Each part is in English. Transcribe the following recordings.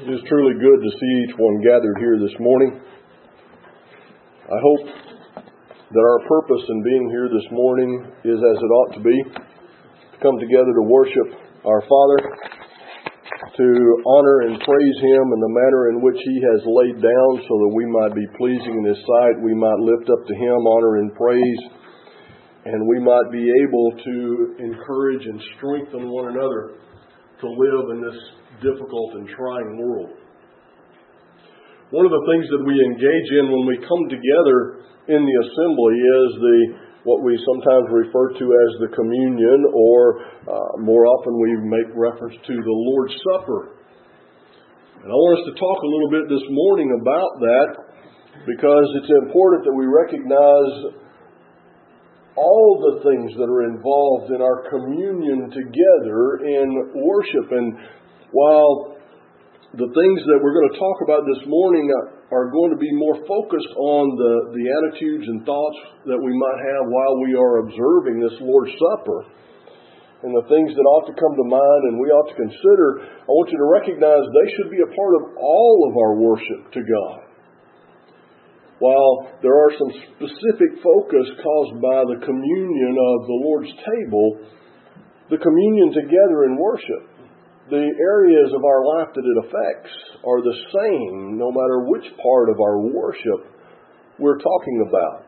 It is truly good to see each one gathered here this morning. I hope that our purpose in being here this morning is as it ought to be, to come together to worship our Father, to honor and praise Him in the manner in which He has laid down so that we might be pleasing in His sight, we might lift up to Him honor and praise, and we might be able to encourage and strengthen one another to live in this difficult and trying world. One of the things that we engage in when we come together in the assembly is what we sometimes refer to as the communion, or more often we make reference to the Lord's Supper. And I want us to talk a little bit this morning about that, because it's important that we recognize all the things that are involved in our communion together in worship. And while the things that we're going to talk about this morning are going to be more focused on the attitudes and thoughts that we might have while we are observing this Lord's Supper, and the things that ought to come to mind and we ought to consider, I want you to recognize they should be a part of all of our worship to God. While there are some specific focus caused by the communion of the Lord's table, the communion together in worship, the areas of our life that it affects are the same no matter which part of our worship we're talking about.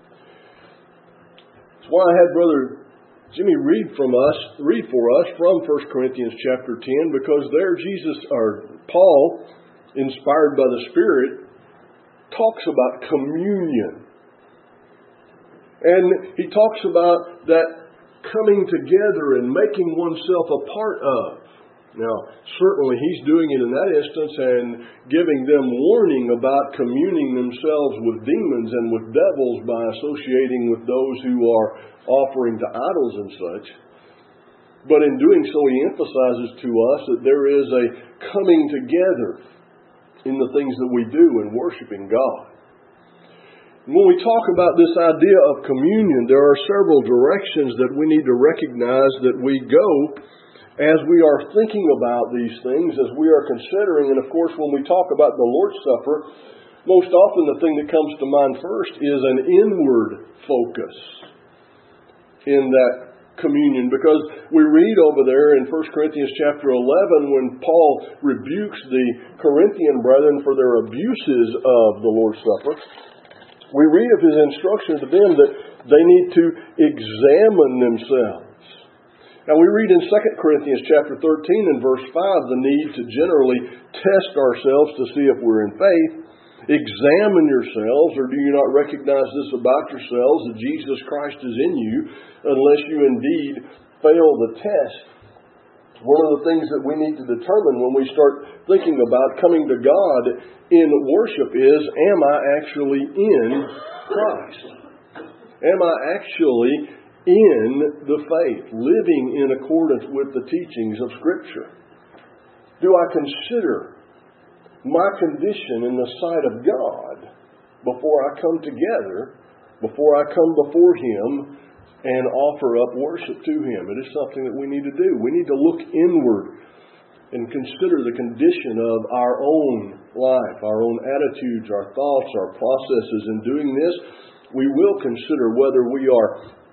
That's why I had Brother Jimmy read for us from 1 Corinthians chapter 10, because there Paul, inspired by the Spirit, talks about communion. And he talks about that coming together and making oneself a part of. Now, certainly he's doing it in that instance and giving them warning about communing themselves with demons and with devils by associating with those who are offering to idols and such. But in doing so, he emphasizes to us that there is a coming together in the things that we do in worshiping God. When we talk about this idea of communion, there are several directions that we need to recognize that we go as we are thinking about these things, as we are considering. And of course, when we talk about the Lord's Supper, most often the thing that comes to mind first is an inward focus in that communion, because we read over there in 1 Corinthians chapter 11 when Paul rebukes the Corinthian brethren for their abuses of the Lord's Supper. We read of his instruction to them that they need to examine themselves. Now we read in 2 Corinthians chapter 13 and verse 5 the need to generally test ourselves to see if we're in faith. Examine yourselves, or do you not recognize this about yourselves, that Jesus Christ is in you, unless you indeed fail the test? One of the things that we need to determine when we start thinking about coming to God in worship is, am I actually in Christ? Am I actually in the faith, living in accordance with the teachings of Scripture? Do I consider my condition in the sight of God before I come together, before I come before Him and offer up worship to Him? It is something that we need to do. We need to look inward and consider the condition of our own life, our own attitudes, our thoughts, our processes. In doing this, we will consider whether we are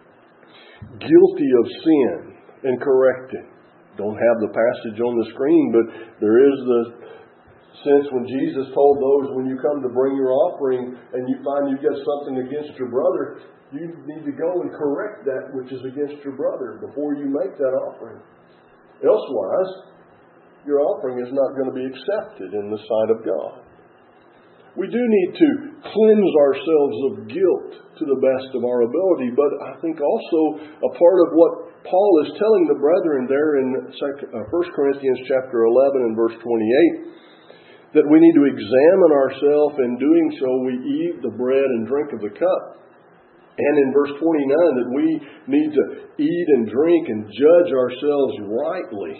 guilty of sin and correct it. Don't have the passage on the screen, but there is the sense when Jesus told those, when you come to bring your offering and you find you've got something against your brother, you need to go and correct that which is against your brother before you make that offering. Elsewise, your offering is not going to be accepted in the sight of God. We do need to cleanse ourselves of guilt to the best of our ability, but I think also a part of what Paul is telling the brethren there in 1 Corinthians chapter 11 and verse 28, that we need to examine ourselves. In doing so, we eat the bread and drink of the cup. And in verse 29, that we need to eat and drink and judge ourselves rightly.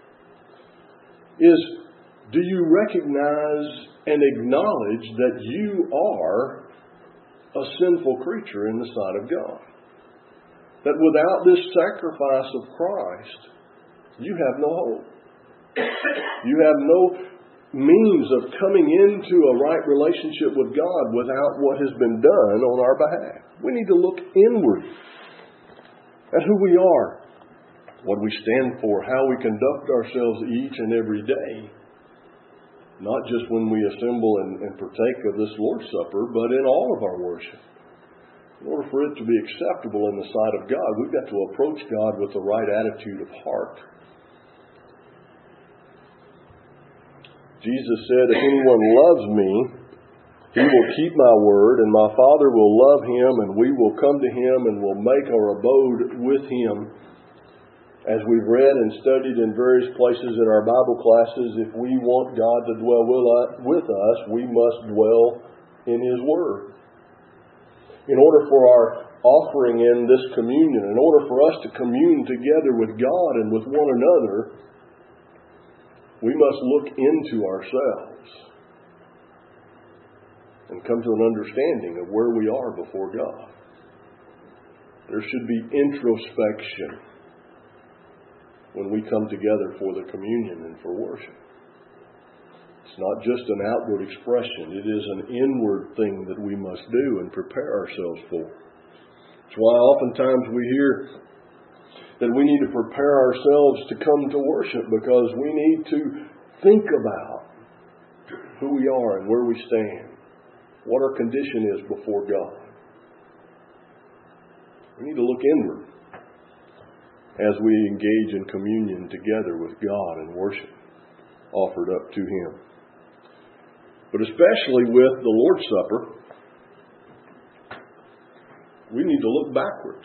Do you recognize and acknowledge that you are a sinful creature in the sight of God? That without this sacrifice of Christ, you have no hope. You have no means of coming into a right relationship with God without what has been done on our behalf. We need to look inward at who we are, what we stand for, how we conduct ourselves each and every day. Not just when we assemble and partake of this Lord's Supper, but in all of our worship. In order for it to be acceptable in the sight of God, we've got to approach God with the right attitude of heart. Jesus said, if anyone loves me, he will keep my word, and my Father will love him, and we will come to him and will make our abode with him. As we've read and studied in various places in our Bible classes, if we want God to dwell with us, we must dwell in his word. In order for our offering in this communion, in order for us to commune together with God and with one another, we must look into ourselves and come to an understanding of where we are before God. There should be introspection when we come together for the communion and for worship. It's not just an outward expression. It is an inward thing that we must do and prepare ourselves for. That's why oftentimes we hear that we need to prepare ourselves to come to worship, because we need to think about who we are and where we stand, what our condition is before God. We need to look inward as we engage in communion together with God and worship offered up to him. But especially with the Lord's Supper, we need to look backwards.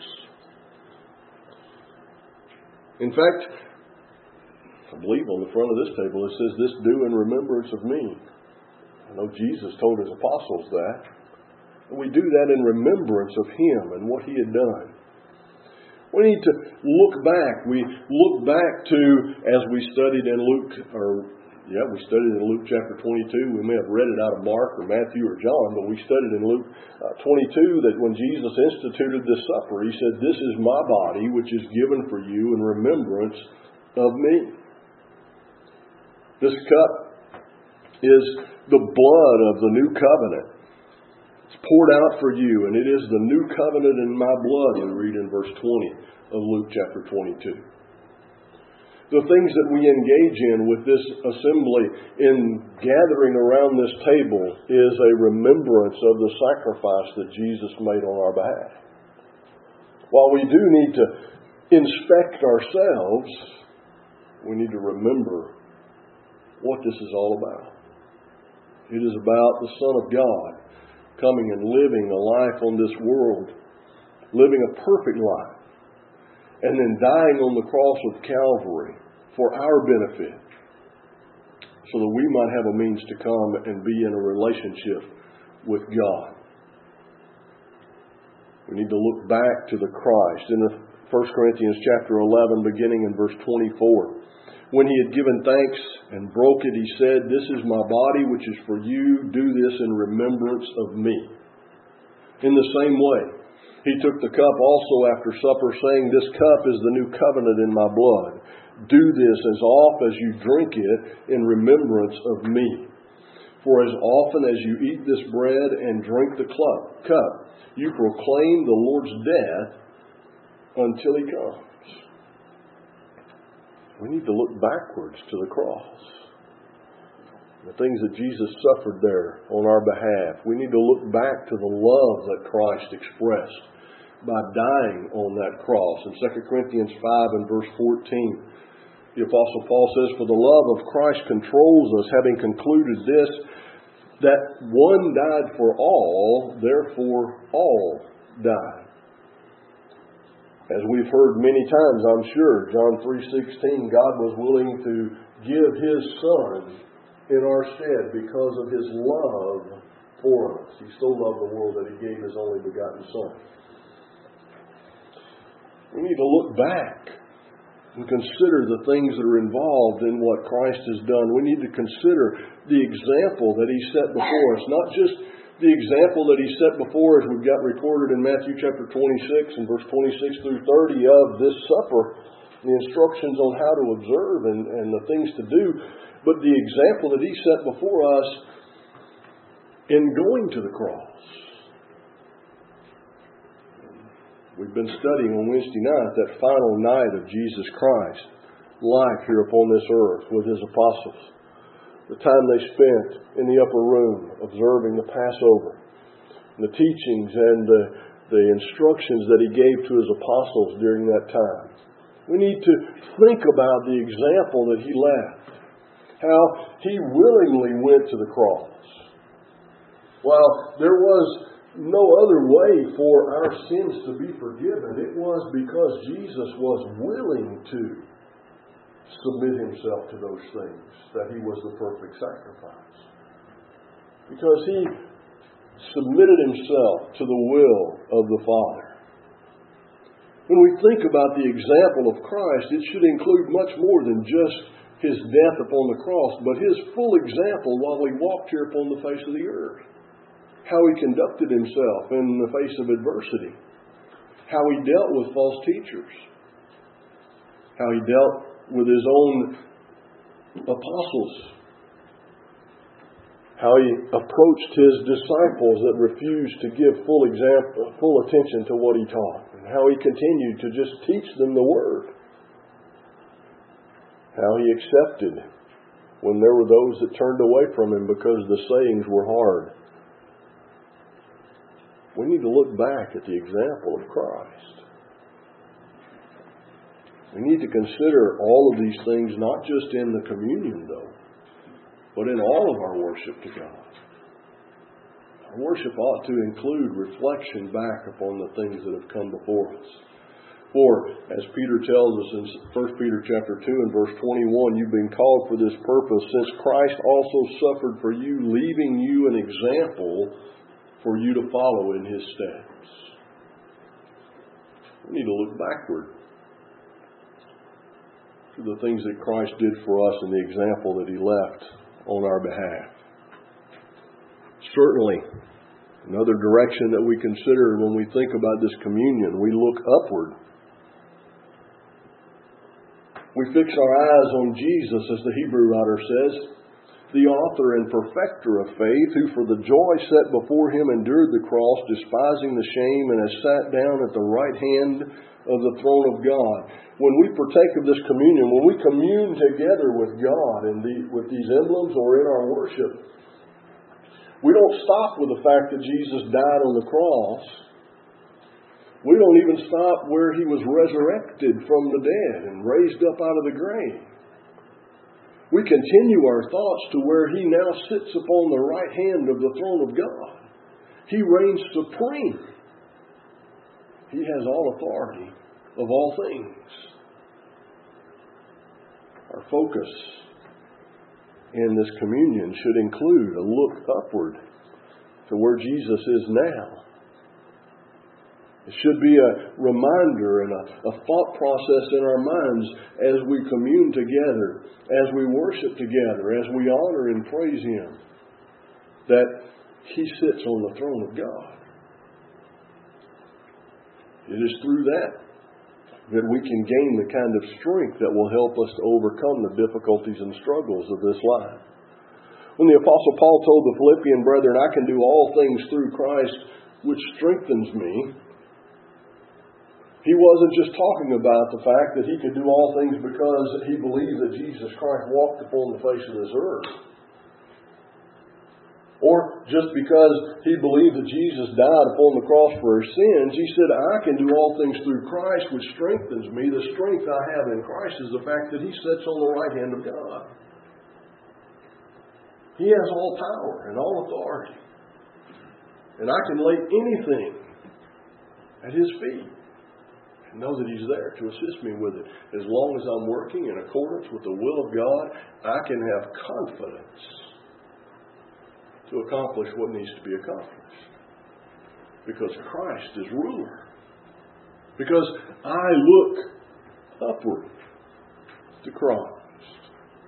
In fact, I believe on the front of this table it says, this do in remembrance of me. I know Jesus told his apostles that. And we do that in remembrance of him and what he had done. We need to look back. We look back to, as we studied in Luke chapter 22. We may have read it out of Mark or Matthew or John, but we studied in Luke 22 that when Jesus instituted this supper, he said, this is my body, which is given for you in remembrance of me. This cup is the blood of the new covenant. It's poured out for you, and it is the new covenant in my blood, we read in verse 20 of Luke chapter 22. The things that we engage in with this assembly in gathering around this table is a remembrance of the sacrifice that Jesus made on our behalf. While we do need to inspect ourselves, we need to remember what this is all about. It is about the Son of God coming and living a life on this world, living a perfect life, and then dying on the cross of Calvary for our benefit, so that we might have a means to come and be in a relationship with God. We need to look back to the Christ. In 1 Corinthians chapter 11, beginning in verse 24, when he had given thanks and broke it, he said, this is my body, which is for you. Do this in remembrance of me. In the same way, he took the cup also after supper, saying, this cup is the new covenant in my blood. Do this as oft as you drink it in remembrance of me. For as often as you eat this bread and drink the cup, you proclaim the Lord's death until he comes. We need to look backwards to the cross. The things that Jesus suffered there on our behalf. We need to look back to the love that Christ expressed by dying on that cross. In 2 Corinthians 5 and verse 14, the Apostle Paul says, for the love of Christ controls us, having concluded this, that one died for all, therefore all died. As we've heard many times, I'm sure, John 3:16, God was willing to give his Son in our stead because of his love for us. He so loved the world that he gave his only begotten Son. We need to look back and consider the things that are involved in what Christ has done. We need to consider the example that he set before us, not just the example that he set before us, we've got recorded in Matthew chapter 26 and verse 26 through 30 of this supper, the instructions on how to observe and the things to do. but the example that He set before us in going to the cross. We've been studying on Wednesday night that final night of Jesus Christ's life here upon this earth with His apostles. The time they spent in the upper room observing the Passover, the teachings and the instructions that He gave to His apostles during that time. We need to think about the example that He left. How He willingly went to the cross. While there was no other way for our sins to be forgiven, it was because Jesus was willing to submit Himself to those things that He was the perfect sacrifice. Because He submitted Himself to the will of the Father. When we think about the example of Christ, it should include much more than just His death upon the cross, but His full example while He walked here upon the face of the earth. How He conducted Himself in the face of adversity. How He dealt with false teachers. How He dealt with His own apostles. How He approached His disciples that refused to give full attention to what He taught. And how He continued to just teach them the Word. How He accepted when there were those that turned away from Him because the sayings were hard. We need to look back at the example of Christ. We need to consider all of these things, not just in the communion, though, but in all of our worship to God. Our worship ought to include reflection back upon the things that have come before us. For, as Peter tells us in 1 Peter chapter 2 and verse 21, you've been called for this purpose, since Christ also suffered for you, leaving you an example for you to follow in His steps. We need to look backward to the things that Christ did for us and the example that He left on our behalf. Certainly, another direction that we consider when we think about this communion, we look upward. We fix our eyes on Jesus, as the Hebrew writer says, the author and perfecter of faith, who for the joy set before Him endured the cross, despising the shame, and has sat down at the right hand of the throne of God. When we partake of this communion, when we commune together with God with these emblems or in our worship, we don't stop with the fact that Jesus died on the cross. We don't even stop where He was resurrected from the dead and raised up out of the grave. We continue our thoughts to where He now sits upon the right hand of the throne of God. He reigns supreme. He has all authority of all things. Our focus in this communion should include a look upward to where Jesus is now. It should be a reminder and a thought process in our minds as we commune together, as we worship together, as we honor and praise Him, that He sits on the throne of God. It is through that we can gain the kind of strength that will help us to overcome the difficulties and struggles of this life. When the Apostle Paul told the Philippian brethren, I can do all things through Christ which strengthens me, he wasn't just talking about the fact that he could do all things because he believed that Jesus Christ walked upon the face of this earth. Or just because he believed that Jesus died upon the cross for our sins. He said, I can do all things through Christ, which strengthens me. The strength I have in Christ is the fact that He sits on the right hand of God. He has all power and all authority. And I can lay anything at His feet and know that He's there to assist me with it. As long as I'm working in accordance with the will of God, I can have confidence to accomplish what needs to be accomplished. Because Christ is ruler. Because I look upward to Christ.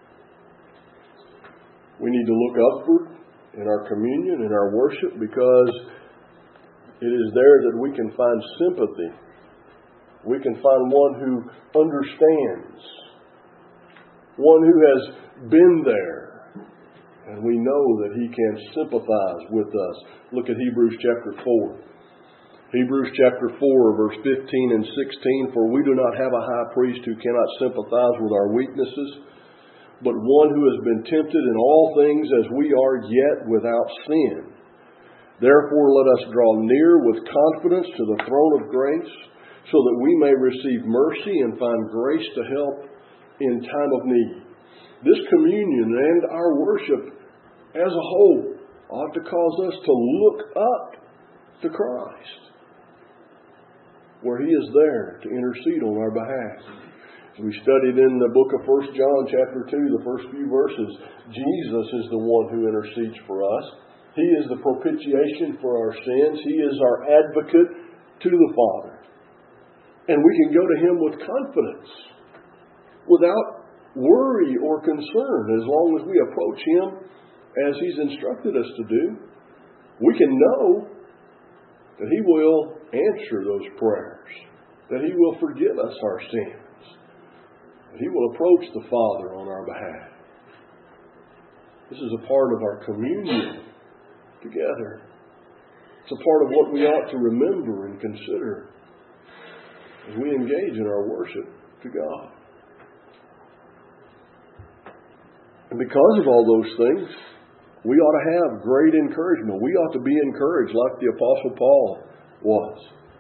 We need to look upward in our communion, in our worship, because it is there that we can find sympathy. We can find one who understands. One who has been there. And we know that He can sympathize with us. Look at Hebrews chapter 4. Hebrews chapter 4, verse 15 and 16. For we do not have a high priest who cannot sympathize with our weaknesses, but one who has been tempted in all things as we are, yet without sin. Therefore let us draw near with confidence to the throne of grace, so that we may receive mercy and find grace to help in time of need. This communion and our worship as a whole ought to cause us to look up to Christ, where He is there to intercede on our behalf. As we studied in the book of 1 John chapter 2, the first few verses, Jesus is the one who intercedes for us. He is the propitiation for our sins. He is our advocate to the Father. And we can go to Him with confidence, without worry or concern, as long as we approach Him as He's instructed us to do. We can know that He will answer those prayers, that He will forgive us our sins, that He will approach the Father on our behalf. This is a part of our communion together. It's a part of what we ought to remember and consider as we engage in our worship to God. And because of all those things, we ought to have great encouragement. We ought to be encouraged like the Apostle Paul was.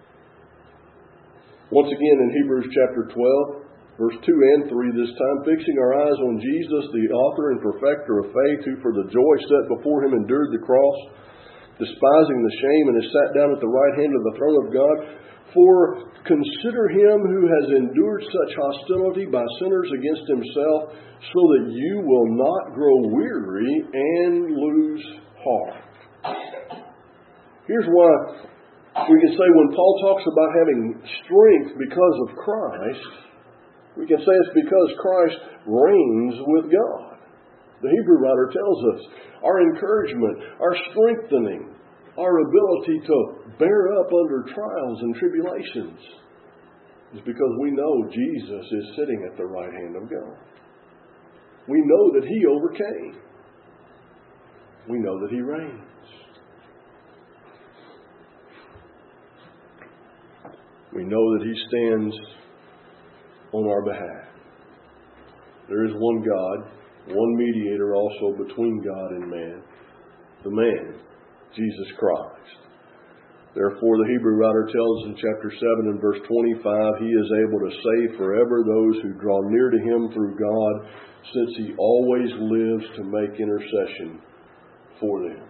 Once again in Hebrews chapter 12, verse 2 and 3 this time, fixing our eyes on Jesus, the author and perfecter of faith, who for the joy set before Him endured the cross, despising the shame, and is sat down at the right hand of the throne of God. For consider Him who has endured such hostility by sinners against Himself, so that you will not grow weary and lose heart. Here's why we can say when Paul talks about having strength because of Christ, we can say it's because Christ reigns with God. The Hebrew writer tells us our encouragement, our strengthening, our ability to bear up under trials and tribulations is because we know Jesus is sitting at the right hand of God. We know that He overcame. We know that He reigns. We know that He stands on our behalf. There is one God, one mediator also between God and man, the man, Jesus Christ. Therefore, the Hebrew writer tells us in chapter 7 and verse 25, He is able to save forever those who draw near to Him through God, since He always lives to make intercession for them.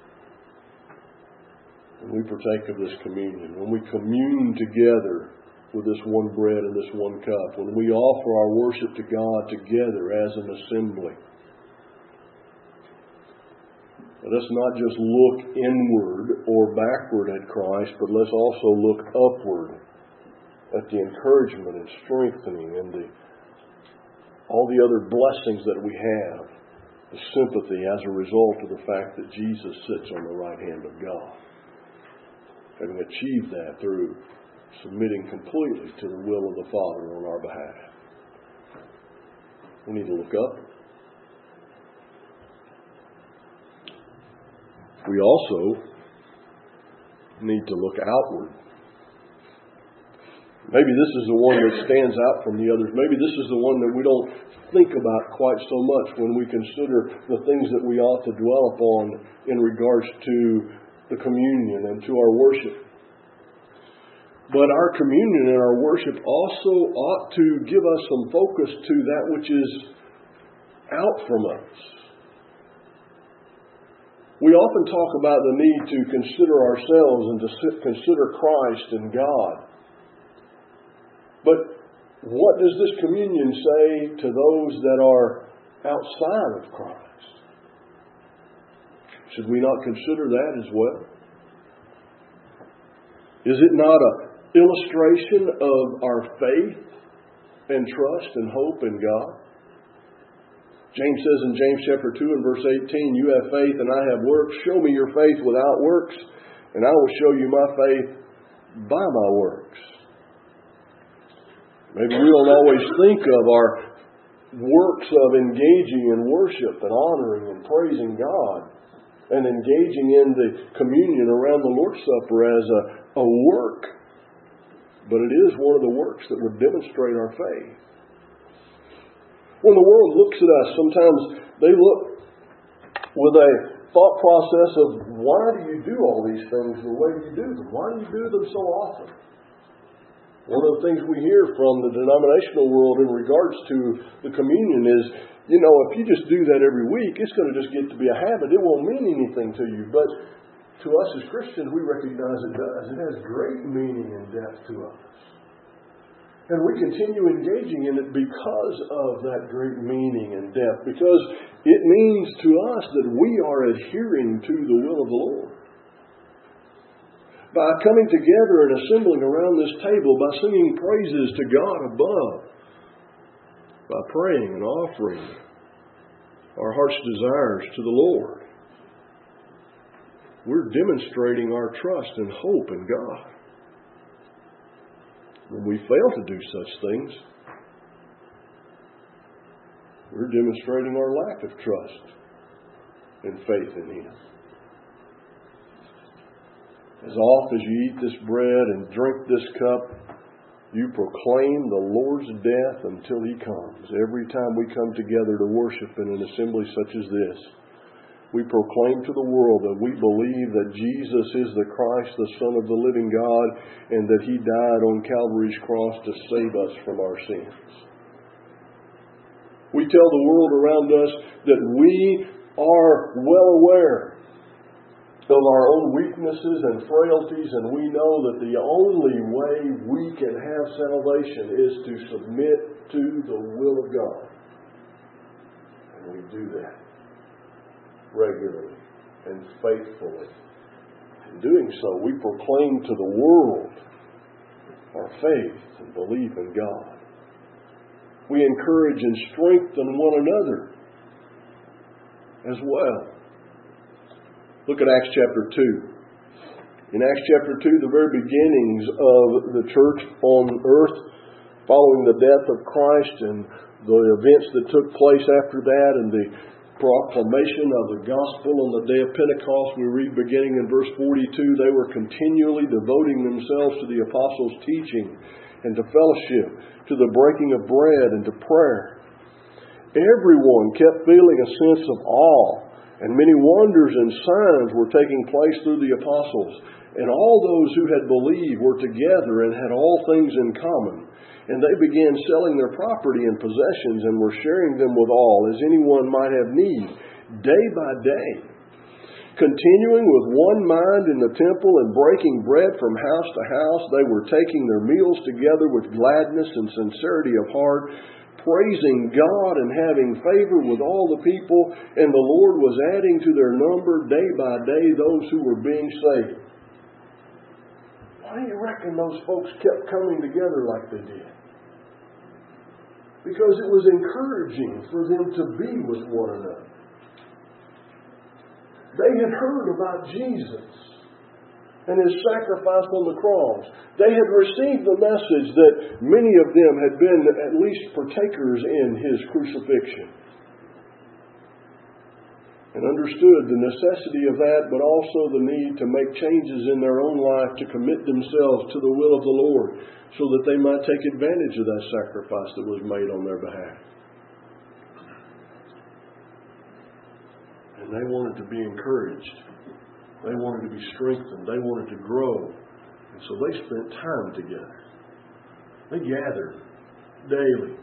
When we partake of this communion, when we commune together with this one bread and this one cup, when we offer our worship to God together as an assembly, let us not just look inward or backward at Christ, but let's also look upward at the encouragement and strengthening and all the other blessings that we have, the sympathy as a result of the fact that Jesus sits on the right hand of God, having achieved that through submitting completely to the will of the Father on our behalf. We need to look up. We also need to look outward. Maybe this is the one that stands out from the others. Maybe this is the one that we don't think about quite so much when we consider the things that we ought to dwell upon in regards to the communion and to our worship. But our communion and our worship also ought to give us some focus to that which is out from us. We often talk about the need to consider ourselves and to consider Christ and God. But what does this communion say to those that are outside of Christ? Should we not consider that as well? Is it not an illustration of our faith and trust and hope in God? James says in James chapter 2 and verse 18, you have faith and I have works. Show me your faith without works, and I will show you my faith by my works. Maybe we don't always think of our works of engaging in worship and honoring and praising God and engaging in the communion around the Lord's Supper as a work, but it is one of the works that would demonstrate our faith. When the world looks at us, sometimes they look with a thought process of, why do you do all these things the way you do them? Why do you do them so often? One of the things we hear from the denominational world in regards to the communion is, if you just do that every week, it's going to just get to be a habit. It won't mean anything to you. But to us as Christians, we recognize it does. It has great meaning and depth to us. And we continue engaging in it because of that great meaning and depth. Because it means to us that we are adhering to the will of the Lord. By coming together and assembling around this table, by singing praises to God above, by praying and offering our heart's desires to the Lord, we're demonstrating our trust and hope in God. When we fail to do such things, we're demonstrating our lack of trust and faith in Him. As oft as you eat this bread and drink this cup, you proclaim the Lord's death until He comes. Every time we come together to worship in an assembly such as this, we proclaim to the world that we believe that Jesus is the Christ, the Son of the living God, and that He died on Calvary's cross to save us from our sins. We tell the world around us that we are well aware of our own weaknesses and frailties, and we know that the only way we can have salvation is to submit to the will of God. And we do that regularly and faithfully. In doing so, we proclaim to the world our faith and belief in God. We encourage and strengthen one another as well. Look at Acts chapter 2. In Acts chapter 2, the very beginnings of the church on earth, following the death of Christ and the events that took place after that, and the proclamation of the gospel on the day of Pentecost, we read beginning in verse 42, they were continually devoting themselves to the apostles' teaching and to fellowship, to the breaking of bread and to prayer. Everyone kept feeling a sense of awe, and many wonders and signs were taking place through the apostles. And all those who had believed were together and had all things in common. And they began selling their property and possessions and were sharing them with all, as anyone might have need, day by day. Continuing with one mind in the temple and breaking bread from house to house, they were taking their meals together with gladness and sincerity of heart, praising God and having favor with all the people, and the Lord was adding to their number day by day those who were being saved. Why do you reckon those folks kept coming together like they did? Because it was encouraging for them to be with one another. They had heard about Jesus and His sacrifice on the cross. They had received the message that many of them had been at least partakers in His crucifixion, and understood the necessity of that, but also the need to make changes in their own life to commit themselves to the will of the Lord so that they might take advantage of that sacrifice that was made on their behalf. And they wanted to be encouraged. They wanted to be strengthened. They wanted to grow. And so they spent time together. They gathered daily.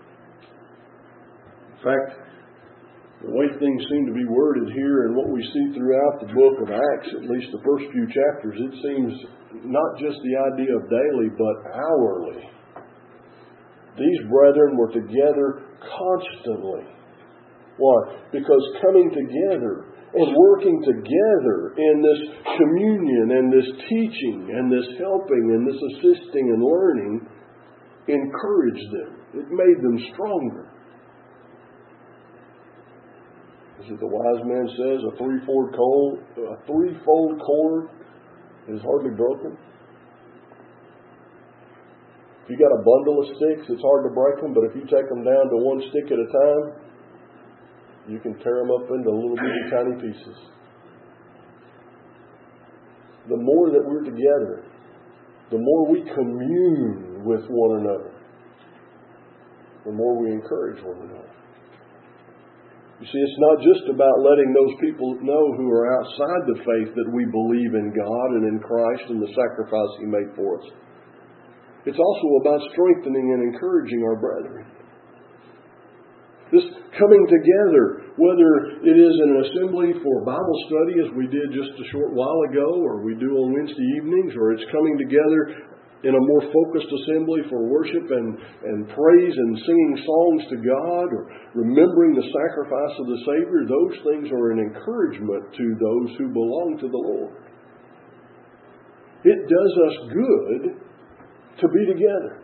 In fact, the way things seem to be worded here and what we see throughout the book of Acts, at least the first few chapters, it seems not just the idea of daily, but hourly. These brethren were together constantly. Why? Because coming together and working together in this communion and this teaching and this helping and this assisting and learning encouraged them. It made them stronger. As the wise man says, a threefold cord is hardly broken. If you got a bundle of sticks, it's hard to break them, but if you take them down to one stick at a time, you can tear them up into little bitty tiny pieces. The more that we're together, the more we commune with one another, the more we encourage one another. You see, it's not just about letting those people know who are outside the faith that we believe in God and in Christ and the sacrifice He made for us. It's also about strengthening and encouraging our brethren. This coming together, whether it is in an assembly for Bible study as we did just a short while ago, or we do on Wednesday evenings, or it's coming together in a more focused assembly for worship and praise and singing songs to God, or remembering the sacrifice of the Savior, those things are an encouragement to those who belong to the Lord. It does us good to be together.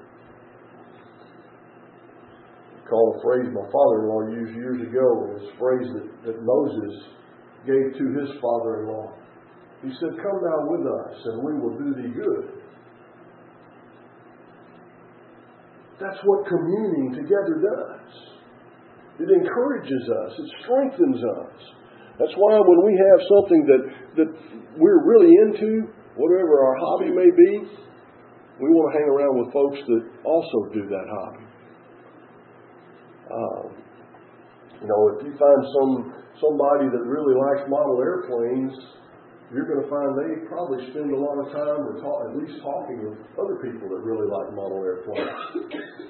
I recall a phrase my father-in-law used years ago. It was a phrase that Moses gave to his father-in-law. He said, "Come thou with us, and we will do thee good." That's what communing together does. It encourages us. It strengthens us. That's why when we have something that we're really into, whatever our hobby may be, we want to hang around with folks that also do that hobby. If you find somebody that really likes model airplanes, you're going to find they probably spend a lot of time at least talking with other people that really like model airplanes.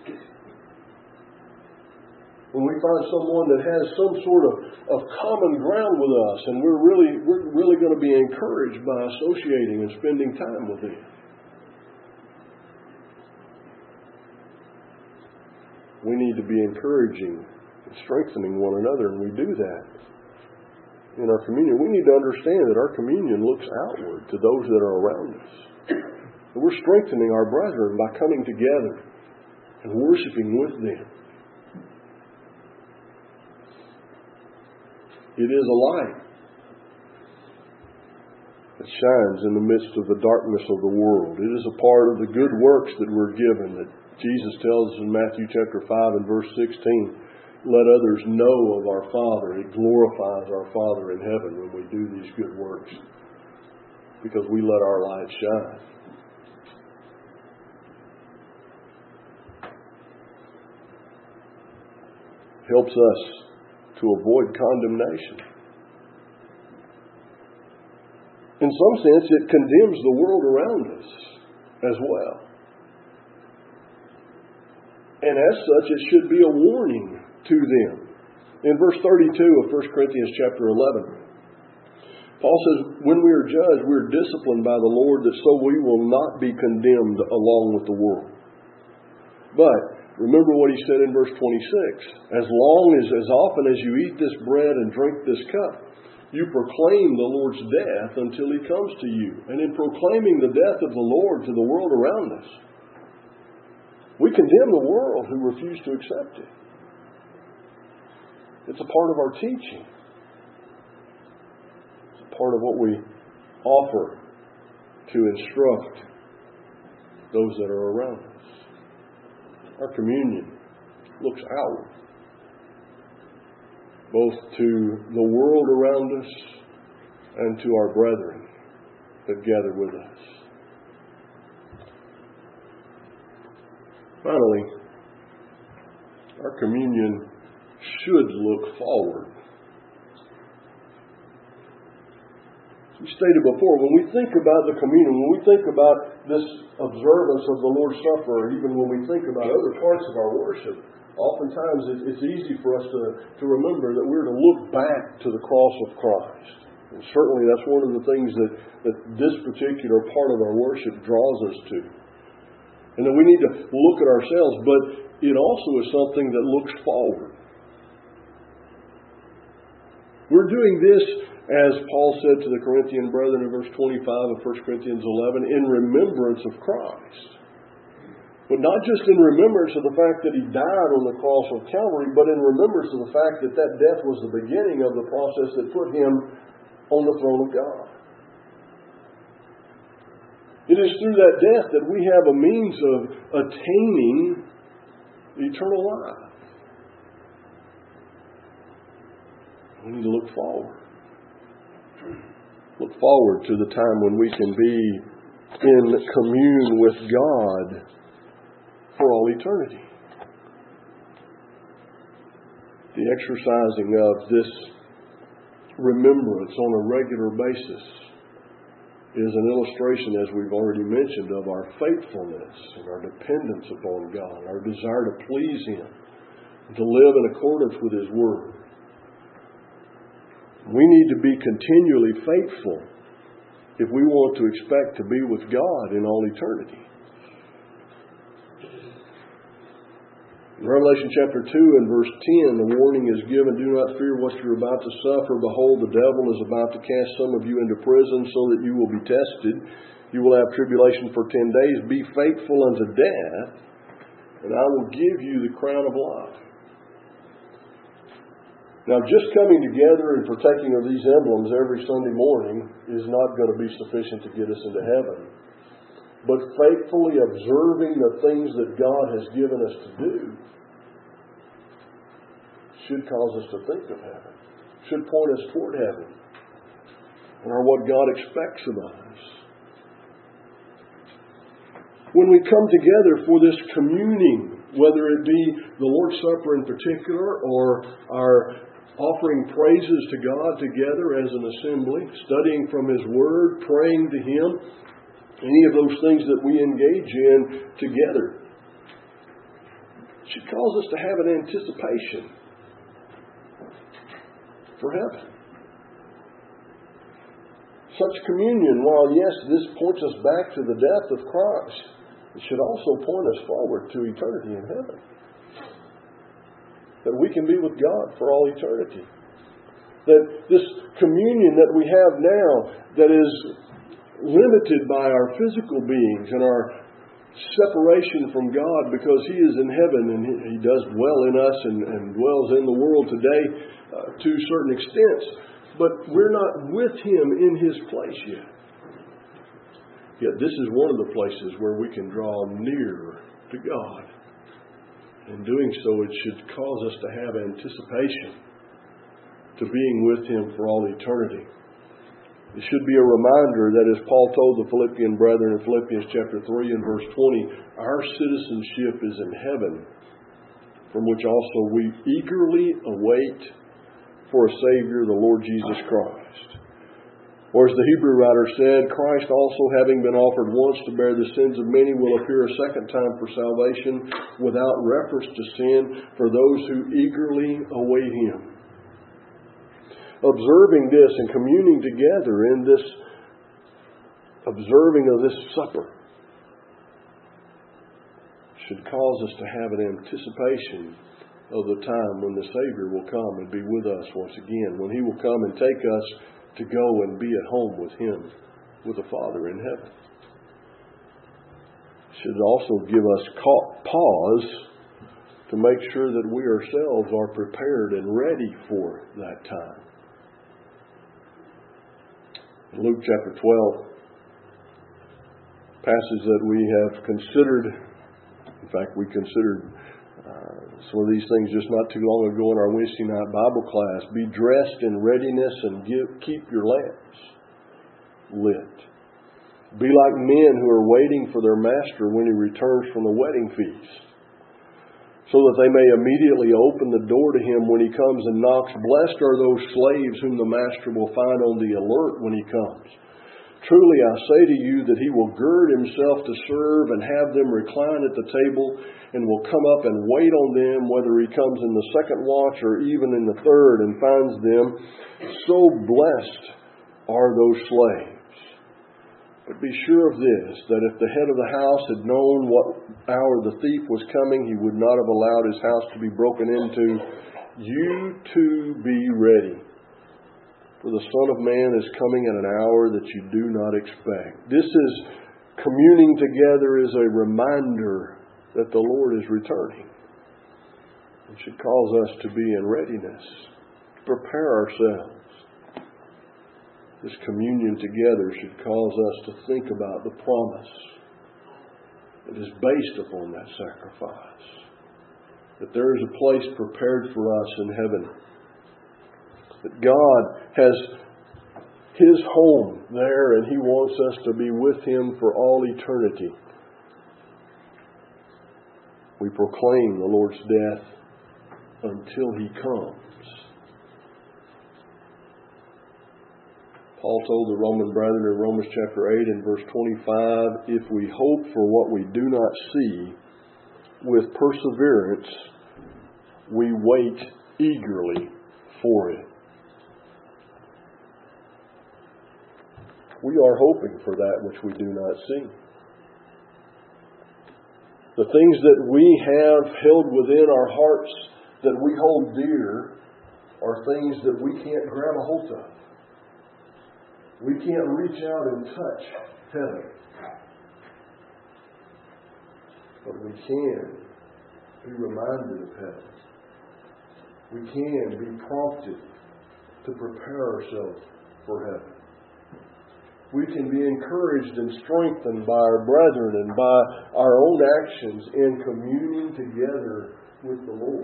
When we find someone that has some sort of common ground with us, and we're really going to be encouraged by associating and spending time with them. We need to be encouraging and strengthening one another, and we do that in our communion. We need to understand that our communion looks outward to those that are around us. And we're strengthening our brethren by coming together and worshiping with them. It is a light that shines in the midst of the darkness of the world. It is a part of the good works that we're given, that Jesus tells us in Matthew chapter 5 and verse 16, "Let others know of our Father." It glorifies our Father in heaven when we do these good works, because we let our light shine. It helps us to avoid condemnation. In some sense, it condemns the world around us as well. And as such, it should be a warning to them. In verse 32 of 1 Corinthians chapter 11, Paul says, "When we are judged, we are disciplined by the Lord, that so we will not be condemned along with the world." But remember what he said in verse 26. As often as you eat this bread and drink this cup, you proclaim the Lord's death until He comes to you. And in proclaiming the death of the Lord to the world around us, we condemn the world who refuse to accept it. It's a part of our teaching. It's a part of what we offer to instruct those that are around us. Our communion looks outward, both to the world around us and to our brethren that gather with us. Finally, our communion should look forward. As we stated before, when we think about the communion, when we think about this observance of the Lord's Supper, or even when we think about other parts of our worship, oftentimes it's easy for us to remember that we're to look back to the cross of Christ. And certainly that's one of the things that this particular part of our worship draws us to. And that we need to look at ourselves, but it also is something that looks forward. We're doing this, as Paul said to the Corinthian brethren in verse 25 of 1 Corinthians 11, in remembrance of Christ. But not just in remembrance of the fact that He died on the cross of Calvary, but in remembrance of the fact that that death was the beginning of the process that put Him on the throne of God. It is through that death that we have a means of attaining eternal life. We need to look forward. Look forward to the time when we can be in commune with God for all eternity. The exercising of this remembrance on a regular basis is an illustration, as we've already mentioned, of our faithfulness and our dependence upon God, our desire to please Him, and to live in accordance with His Word. We need to be continually faithful if we want to expect to be with God in all eternity. In Revelation chapter 2 and verse 10, the warning is given, "Do not fear what you're about to suffer. Behold, the devil is about to cast some of you into prison so that you will be tested. You will have tribulation for 10 days. Be faithful unto death, and I will give you the crown of life." Now, just coming together and partaking of these emblems every Sunday morning is not going to be sufficient to get us into heaven. But faithfully observing the things that God has given us to do should cause us to think of heaven, should point us toward heaven, and are what God expects of us. When we come together for this communing, whether it be the Lord's Supper in particular or our offering praises to God together as an assembly, studying from His Word, praying to Him, any of those things that we engage in together, should cause us to have an anticipation for heaven. Such communion, while yes, this points us back to the death of Christ, it should also point us forward to eternity in heaven. That we can be with God for all eternity. That this communion that we have now, that is limited by our physical beings and our separation from God because He is in heaven and He does dwell in us and dwells in the world today to certain extents. But we're not with Him in His place yet. Yet this is one of the places where we can draw near to God. In doing so, it should cause us to have anticipation to being with Him for all eternity. It should be a reminder that, as Paul told the Philippian brethren in Philippians chapter 3 and verse 20, our citizenship is in heaven, from which also we eagerly await for a Savior, the Lord Jesus Christ. Or as the Hebrew writer said, Christ also, having been offered once to bear the sins of many, will appear a second time for salvation without reference to sin for those who eagerly await Him. Observing this and communing together in this observing of this supper should cause us to have an anticipation of the time when the Savior will come and be with us once again, when He will come and take us to go and be at home with Him, with the Father in heaven. It should also give us pause to make sure that we ourselves are prepared and ready for that time. In Luke chapter 12, passage that we have considered, in fact, we considered some of these things just not too long ago in our Wednesday night Bible class. Be dressed in readiness and keep your lamps lit. Be like men who are waiting for their master when he returns from the wedding feast, so that they may immediately open the door to him when he comes and knocks. Blessed are those slaves whom the master will find on the alert when he comes. Truly I say to you that he will gird himself to serve and have them recline at the table, and will come up and wait on them, whether he comes in the second watch or even in the third, and finds them. So blessed are those slaves. But be sure of this, that if the head of the house had known what hour the thief was coming, he would not have allowed his house to be broken into. You too be ready, for the Son of Man is coming at an hour that you do not expect. This is communing together is a reminder that the Lord is returning. It should cause us to be in readiness, to prepare ourselves. this communion together should cause us to think about the promise that is based upon that sacrifice. That there is a place prepared for us in heaven. That God has His home there, and He wants us to be with Him for all eternity. We proclaim the Lord's death until He comes. Paul told the Roman brethren in Romans chapter 8 and verse 25, if we hope for what we do not see, with perseverance we wait eagerly for it. We are hoping for that which we do not see. The things that we have held within our hearts that we hold dear are things that we can't grab a hold of. We can't reach out and touch heaven. But we can be reminded of heaven. We can be prompted to prepare ourselves for heaven. We can be encouraged and strengthened by our brethren and by our own actions in communing together with the Lord.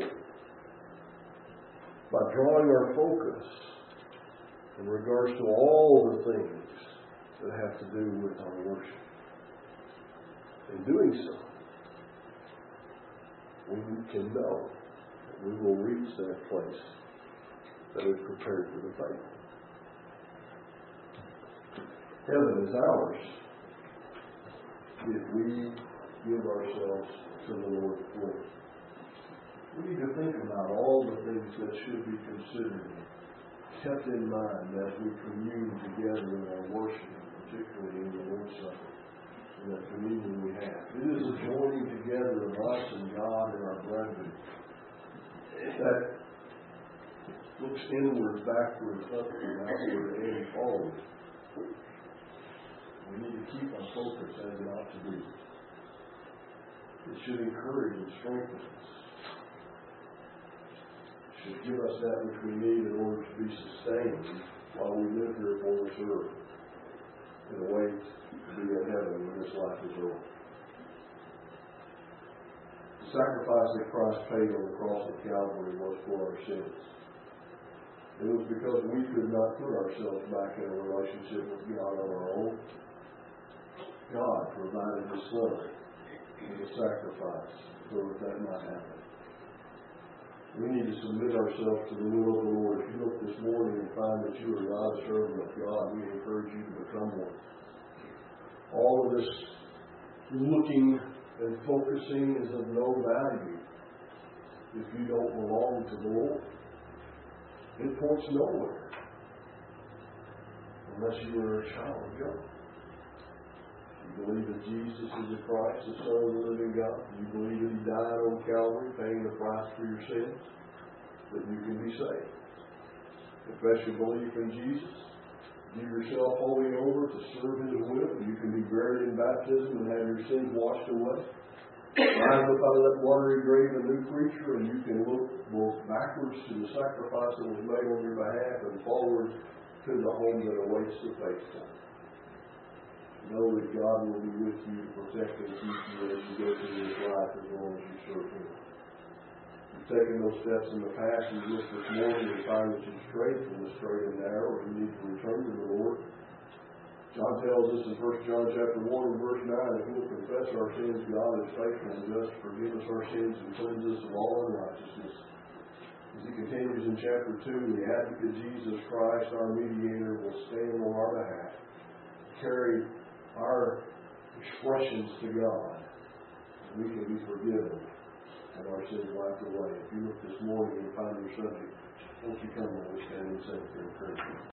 By drawing our focus in regards to all the things that have to do with our worship. In doing so, we can know that we will reach that place that is prepared for the faithful. Heaven is ours if we give ourselves to the Lord for it. We need to think about all the things that should be considered, kept in mind as we commune together in our worship, particularly in the Lord's Supper, and that communion we have. It is a joining together of us and God and our brethren that looks inward, backward, upward, outward, and forward. We need to keep our focus as it ought to be. It should encourage and strengthen us. It should give us that which we need in order to be sustained while we live here upon this earth and await to be in heaven when this life is over. The sacrifice that Christ paid on the cross of Calvary was for our sins. It was because we could not put ourselves back in a relationship with God on our own. God provided His Son as a sacrifice so that might happen. We need to submit ourselves to the will of the Lord. If you look this morning and find that you are not a servant of God, we encourage you to become one. All of this looking and focusing is of no value if you don't belong to the Lord. It points nowhere unless you are a child of God. You believe that Jesus is the Christ, the Son of the living God. You believe that He died on Calvary, paying the price for your sins, that you can be saved. Confess your belief in Jesus. Give yourself wholly over to serve His will. You can be buried in baptism and have your sins washed away. Rise up out of that watery grave a new creature, and you can look both backwards to the sacrifice that was made on your behalf and forward to the home that awaits the faithful. Know that God will be with you to protect and keep you as you go through this life as long as you serve Him. You've taken those steps in the past, and just this morning you find that you've strayed from the straight and narrow, and you need to return to the Lord. John tells us in 1 John chapter 1 and verse 9, if we will confess our sins, God is faithful and just to forgive us our sins and cleanse us of all unrighteousness. As he continues in chapter 2, the advocate Jesus Christ, our mediator, will stand on our behalf, carry our expressions to God, and we can be forgiven and our sins wiped away. If you look this morning and find your subject, won't you come and stand and say for encouragement?